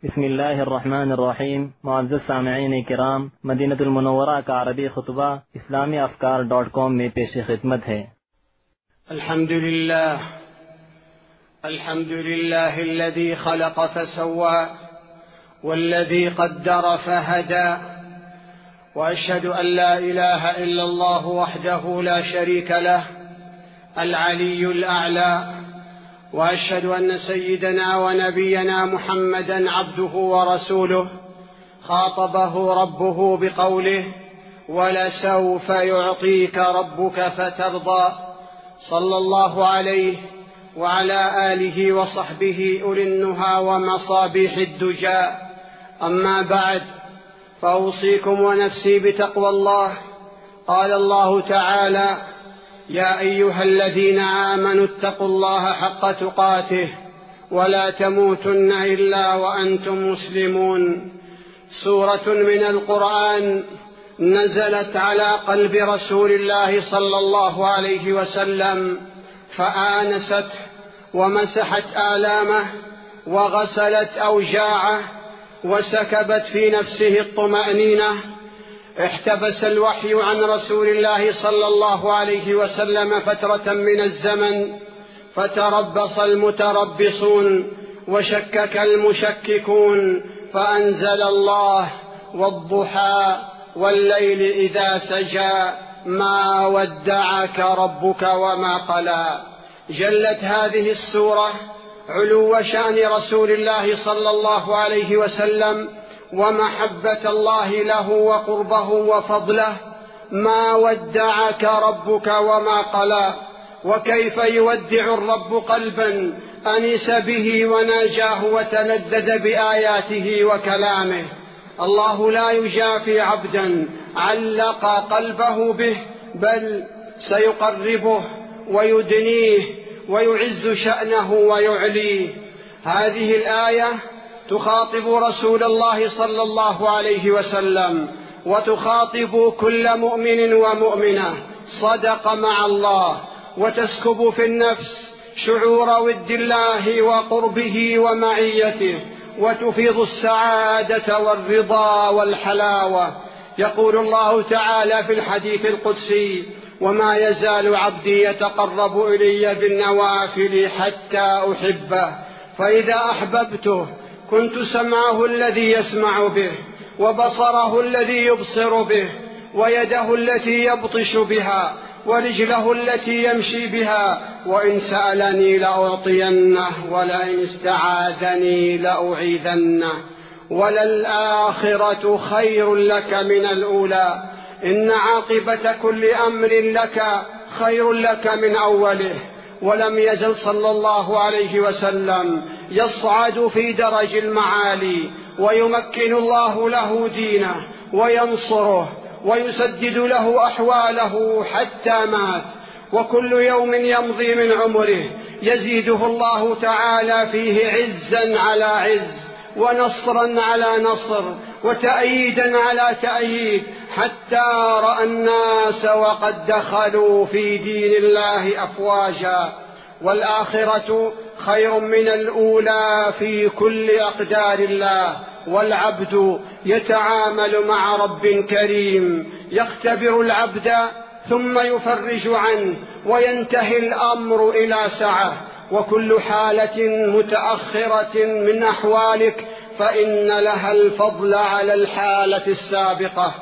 بسم الله الرحمن الرحیم. معزز سامعین کرام، مدینہ المنورہ کا عربی خطبہ اسلامی افکار.com میں پیش خدمت ہے. الحمد لله الذي خلق فسوى والذي قدر فهدى، وأشهد أن لا إله إلا الله وحده لا شريك له العلي الأعلى، وأشهد أن سيدنا ونبينا محمدا عبده ورسوله خاطبه ربه بقوله: ولسوف يعطيك ربك فترضى. صلى الله عليه وعلى آله وصحبه أولي النهى ومصابيح الدجى. أما بعد، فأوصيكم ونفسي بتقوى الله. قال الله تعالى: يا أيها الذين آمنوا اتقوا الله حق تقاته ولا تموتن إلا وأنتم مسلمون. سورة من القرآن نزلت على قلب رسول الله صلى الله عليه وسلم، فآنسته ومسحت آلامه وغسلت أوجاعه وسكبت في نفسه الطمأنينة. احتبس الوحي عن رسول الله صلى الله عليه وسلم فترة من الزمن، فتربص المتربصون وشكك المشككون، فأنزل الله: والضحى والليل إذا سجى ما ودعك ربك وما قلى. جلت هذه السورة علو شأن رسول الله صلى الله عليه وسلم ومحبة الله له وقربه وفضله. ما ودعك ربك وما قلى. وكيف يودع الرب قلبا أنس به وناجاه وتلذذ بآياته وكلامه؟ الله لا يجافي عبدا علق قلبه به، بل سيقربه ويدنيه ويعز شأنه ويعليه. هذه الآية تخاطب رسول الله صلى الله عليه وسلم، وتخاطب كل مؤمن ومؤمنة صدق مع الله، وتسكب في النفس شعور ود الله وقربه ومعيته، وتفيض السعادة والرضا والحلاوة. يقول الله تعالى في الحديث القدسي: وما يزال عبدي يتقرب إلي بالنوافل حتى أحبه، فإذا أحببته كنت سمعه الذي يسمع به، وبصره الذي يبصر به، ويده التي يبطش بها، ورجله التي يمشي بها. وإن سألني لأعطينه، ولئن استعاذني لأعيذنه. وللآخرة خير لك من الأولى، إن عاقبة كل أمر لك خير لك من أوله. ولم يزل صلى الله عليه وسلم يصعد في درج المعالي، ويمكن الله له دينه وينصره ويسدد له أحواله حتى مات. وكل يوم يمضي من عمره يزيده الله تعالى فيه عزا على عز، ونصرا على نصر، وتأييدا على تأييد، حتى رأى الناس وقد دخلوا في دين الله أفواجا. والآخرة خير من الأولى في كل أقدار الله، والعبد يتعامل مع رب كريم يختبر العبد ثم يفرج عنه، وينتهي الأمر إلى سعة. وكل حالة متأخرة من أحوالك فإن لها الفضل على الحالة السابقة.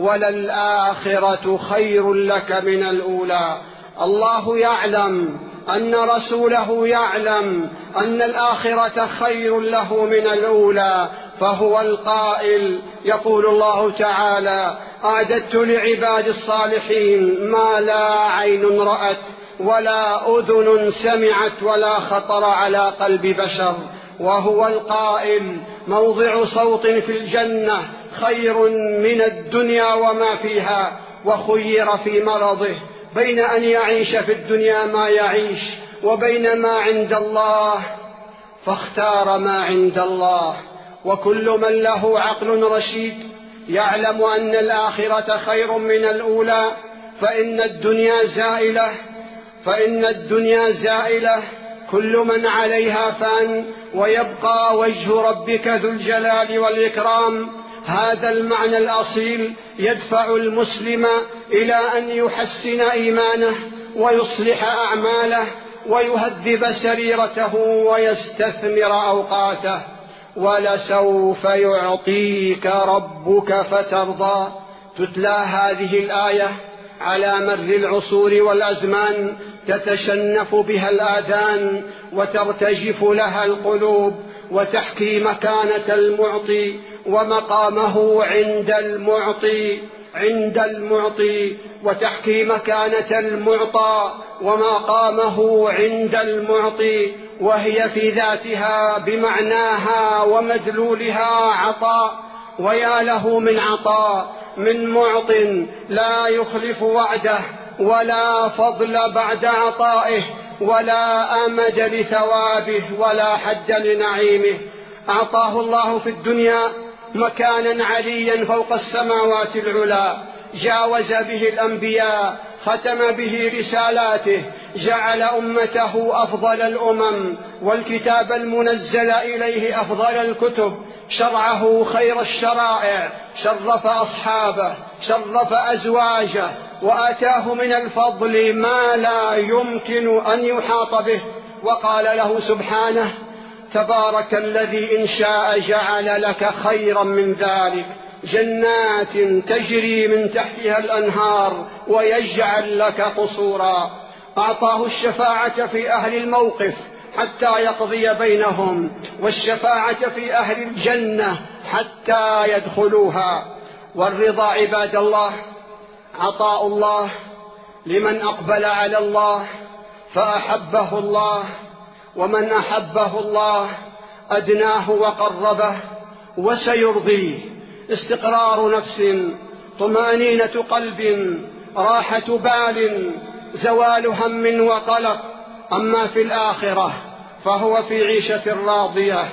وللآخرة خير لك من الأولى. الله يعلم أن رسوله يعلم أن الآخرة خير له من الأولى، فهو القائل. يقول الله تعالى: أعددت لعباد الصالحين ما لا عين رأت ولا أذن سمعت ولا خطر على قلب بشر. وهو القائل: موضع صوت في الجنة خير من الدنيا وما فيها. وخير في مرضه بين أن يعيش في الدنيا ما يعيش وبين ما عند الله، فاختار ما عند الله. وكل من له عقل رشيد يعلم أن الآخرة خير من الأولى، فإن الدنيا زائلة كل من عليها فان ويبقى وجه ربك ذو الجلال والإكرام. هذا المعنى الأصيل يدفع المسلم إلى أن يحسن إيمانه ويصلح أعماله ويهذب سريرته ويستثمر أوقاته. ولسوف يعطيك ربك فترضى. تتلى هذه الآية على مر العصور والأزمان، تتشنف بها الآذان وترتجف لها القلوب، وتحكي مكانة المعطي ومقامه عند المعطي وتحكي مكانة المعطى ومقامه عند المعطي، وهي في ذاتها بمعناها ومدلولها عطاء. ويا له من عطاء من معط لا يخلف وعده، ولا فضل بعد عطائه، ولا أمد لثوابه، ولا حد لنعيمه. أعطاه الله في الدنيا مكانا عليا فوق السماوات العلا، جاوز به الأنبياء، ختم به رسالاته، جعل أمته أفضل الأمم، والكتاب المنزل إليه أفضل الكتب، شرعه خير الشرائع، شرف أصحابه، شرف أزواجه، وآتاه من الفضل ما لا يمكن أن يحاط به. وقال له سبحانه: تبارك الذي إن شاء جعل لك خيرا من ذلك جنات تجري من تحتها الأنهار ويجعل لك قصورا. أعطاه الشفاعة في أهل الموقف حتى يقضي بينهم، والشفاعة في أهل الجنة حتى يدخلوها. والرضا عباد الله عطاء الله لمن أقبل على الله فأحبه الله، ومن أحبه الله أدناه وقربه وسيرضيه. استقرار نفس، طمأنينة قلب، راحة بال، زوال هم وقلق. أما في الآخرة فهو في عيشة راضية.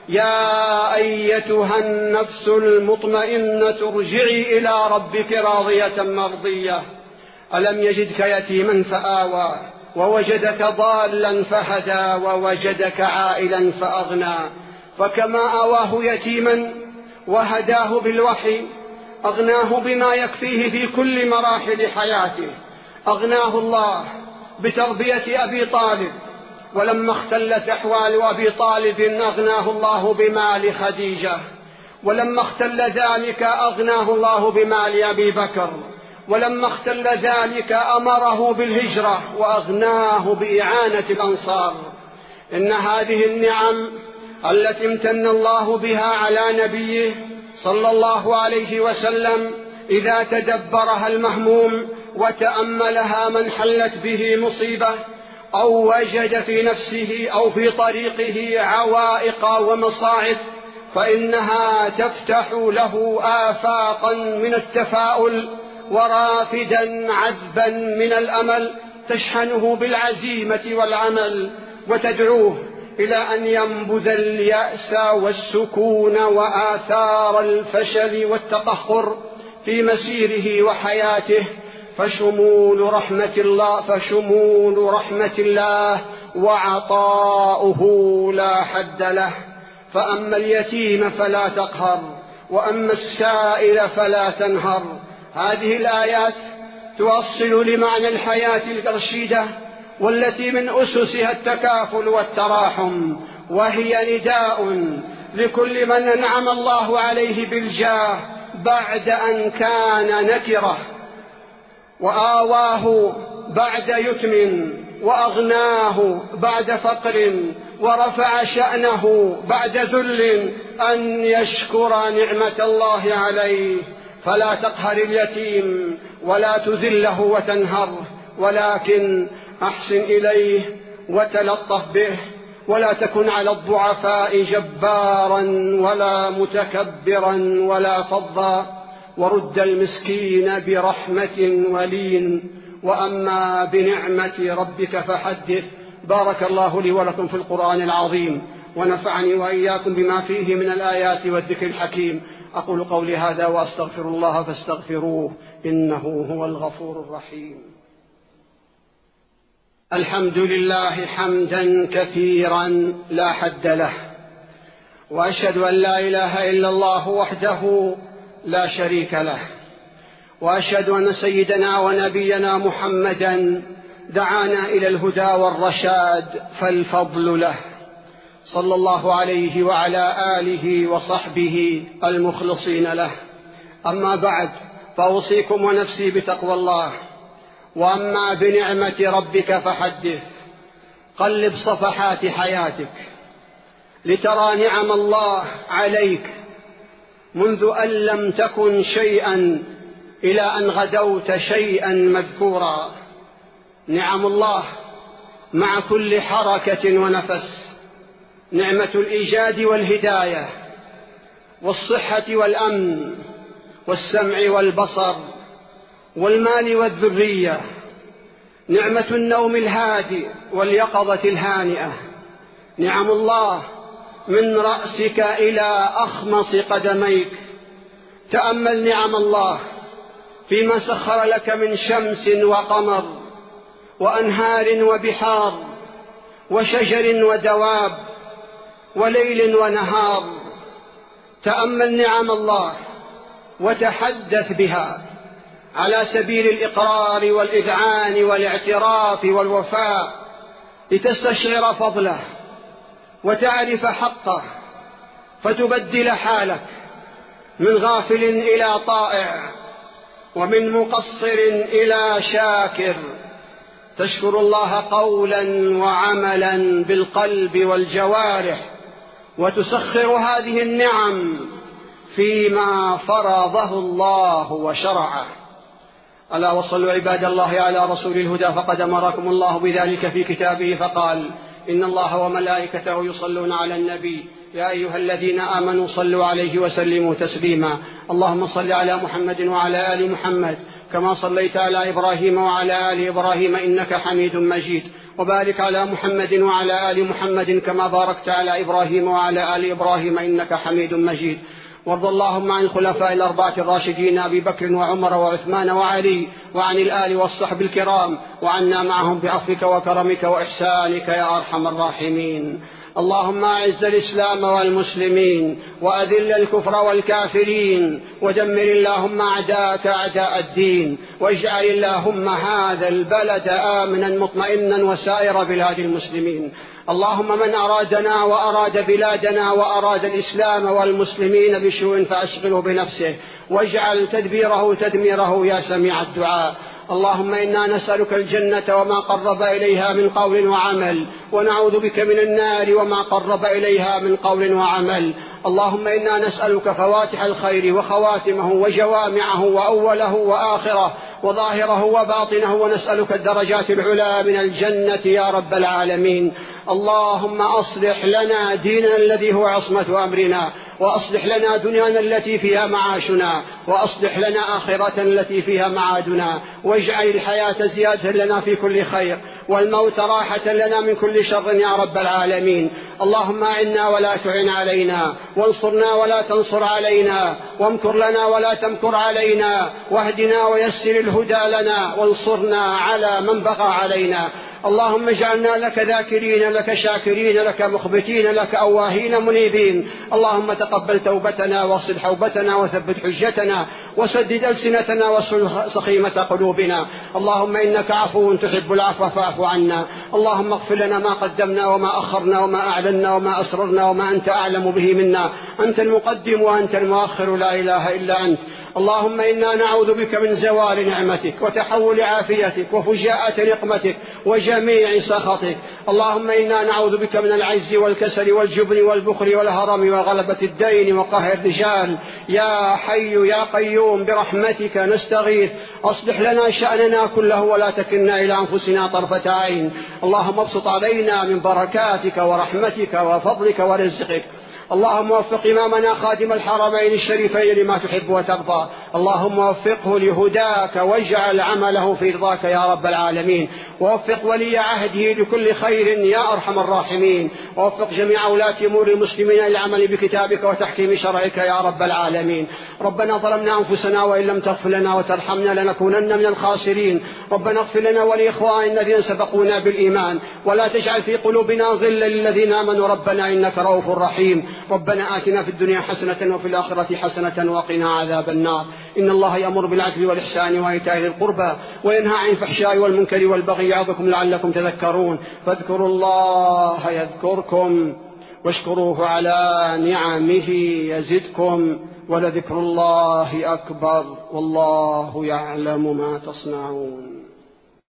يا أيتها النفس المطمئنة ارجعي إلى ربك راضية مرضية. ألم يجدك يتيما فآوى، ووجدك ضالا فهدى، ووجدك عائلا فأغنى. فكما آواه يتيما وهداه بالوحي، أغناه بما يكفيه في كل مراحل حياته. أغناه الله بتربية أبي طالب، ولما اختلت أحوال أبي طالب أغناه الله بمال خديجة، ولما اختل ذلك أغناه الله بمال أبي بكر، ولما اختل ذلك أمره بالهجرة وأغناه بإعانة الأنصار. إن هذه النعم التي امتن الله بها على نبيه صلى الله عليه وسلم، إذا تدبرها المهموم وتأملها من حلت به مصيبة أو وجد في نفسه أو في طريقه عوائق ومصاعب، فإنها تفتح له آفاقا من التفاؤل ورافدا عذبا من الأمل، تشحنه بالعزيمة والعمل، وتدعوه إلى أن ينبذ اليأس والسكون وآثار الفشل والتقهقر في مسيره وحياته. فشمول رحمة الله وعطاؤه لا حد له. فأما اليتيم فلا تقهر، وأما السائل فلا تنهر. هذه الآيات توصل لمعنى الحياة الرشيدة، والتي من أسسها التكافل والتراحم، وهي نداء لكل من أنعم الله عليه بالجاه بعد أن كان نكرة، وآواه بعد يتم، وأغناه بعد فقر، ورفع شأنه بعد ذل، أن يشكر نعمة الله عليه. فلا تقهر اليتيم ولا تذله وتنهره، ولكن أحسن إليه وتلطف به، ولا تكن على الضعفاء جبارا ولا متكبرا ولا فظا، ورد المسكين برحمة ولين. وأما بنعمة ربك فحدث. بارك الله لي ولكم في القرآن العظيم، ونفعني وإياكم بما فيه من الآيات والذكر الحكيم. أقول قولي هذا وأستغفر الله فاستغفروه، إنه هو الغفور الرحيم. الحمد لله حمدا كثيرا لا حد له، وأشهد أن لا إله إلا الله وحده لا شريك له، وأشهد أن سيدنا ونبينا محمدا دعانا إلى الهدى والرشاد فالفضل له، صلى الله عليه وعلى آله وصحبه المخلصين له. أما بعد، فأوصيكم ونفسي بتقوى الله. وأما بنعمة ربك فحدث، قلب صفحات حياتك لترى نعم الله عليك منذ أن لم تكن شيئا إلى أن غدوت شيئا مذكورا. نعم الله مع كل حركة ونفس، نعمة الإيجاد والهداية والصحة والأمن والسمع والبصر والمال والذرية، نعمة النوم الهادئ واليقظة الهانئة، نعم الله من رأسك إلى أخمص قدميك. تأمل نعم الله فيما سخر لك من شمس وقمر وأنهار وبحار وشجر ودواب وليل ونهار. تأمل نعم الله وتحدث بها على سبيل الإقرار والإذعان والاعتراف والوفاء، لتستشعر فضله وتعرف حقه، فتبدل حالك من غافل إلى طائع، ومن مقصر إلى شاكر، تشكر الله قولا وعملا بالقلب والجوارح، وتسخر هذه النعم فيما فرضه الله وشرعه. ألا وصلوا عباد الله على رسول الهدى، فقد أمركم الله بذلك في كتابه فقال: إن الله وملائكته يصلون على النبي يا أيها الذين آمنوا صلوا عليه وسلموا تسليما. اللهم صل على محمد وعلى آل محمد كما صليت على إبراهيم وعلى آل إبراهيم إنك حميد مجيد، وبارك على محمد وعلى آل محمد كما باركت على إبراهيم وعلى آل إبراهيم إنك حميد مجيد. وارض اللهم عن الخلفاء الأربعة الراشدين أبي بكر وعمر وعثمان وعلي، وعن الآل والصحب الكرام، وعنا معهم بعفوك وكرمك وإحسانك يا أرحم الراحمين. اللهم أعز الإسلام والمسلمين، وأذل الكفر والكافرين، ودمر اللهم أعداءك أعداء الدين، واجعل اللهم هذا البلد آمنا مطمئنا وسائر بلاد المسلمين. اللهم من أرادنا وأراد بلادنا وأراد الإسلام والمسلمين بسوء فأشغله بنفسه، واجعل تدبيره تدميره يا سميع الدعاء. اللهم إنا نسألك الجنة وما قرب إليها من قول وعمل، ونعوذ بك من النار وما قرب إليها من قول وعمل. اللهم إنا نسألك فواتح الخير وخواتمه وجوامعه وأوله وآخره وظاهره وباطنه، ونسألك الدرجات العلى من الجنة يا رب العالمين. اللهم أصلح لنا ديننا الذي هو عصمة أمرنا، وأصلح لنا دنيانا التي فيها معاشنا، وأصلح لنا آخرة التي فيها معادنا، واجعل الحياة زيادة لنا في كل خير، والموت راحة لنا من كل شر يا رب العالمين. اللهم أعنا ولا تعن علينا، وانصرنا ولا تنصر علينا، وامكر لنا ولا تمكر علينا، واهدنا ويسر الهدى لنا، وانصرنا على من بغى علينا. اللهم اجعلنا لك ذاكرين لك شاكرين لك مخبتين لك أواهين منيبين. اللهم تقبل توبتنا واصل حوبتنا وثبت حجتنا وسدد ألسنتنا واصل سخيمة قلوبنا. اللهم إنك عفو تحب العفو فاعف عنا. اللهم اغفر لنا ما قدمنا وما أخرنا وما أعلنا وما أسررنا وما أنت أعلم به منا. أنت المقدم وأنت المؤخر، لا إله إلا أنت. اللهم إنا نعوذ بك من زوال نعمتك وتحول عافيتك وفجاءة نقمتك وجميع سخطك. اللهم إنا نعوذ بك من العجز والكسل والجبن والبخل والهرم وغلبة الدين وقهر الرجال. يا حي يا قيوم برحمتك نستغيث، أصلح لنا شأننا كله ولا تكلنا إلى أنفسنا طرفة عين. اللهم ابسط علينا من بركاتك ورحمتك وفضلك ورزقك. اللهم وفق إمامنا خادم الحرمين الشريفين لما تحب وترضى، اللهم وفقه لهداك واجعل عمله في رضاك يا رب العالمين. ووفق ولي عهده لكل خير يا أرحم الراحمين. ووفق جميع ولاة أمور المسلمين للعمل بكتابك وتحكيم شرعك يا رب العالمين. ربنا ظلمنا أنفسنا وإن لم تغفر لنا وترحمنا لنكونن من الخاسرين. ربنا اغفر لنا ولإخواننا الذين سبقونا بالإيمان ولا تجعل في قلوبنا غلا للذين آمنوا ربنا إنك رؤوف رحيم. ربنا آتنا في الدنيا حسنة وفي الآخرة حسنة وقنا عذاب النار. إن الله يأمر بالعدل والإحسان وإيتاء ذي القربى وينهى عن الفحشاء والمنكر والبغي يعظكم لعلكم تذكرون. فاذكروا الله يذكركم واشكروه على نعمه يزدكم ولذكر الله أكبر والله يعلم ما تصنعون.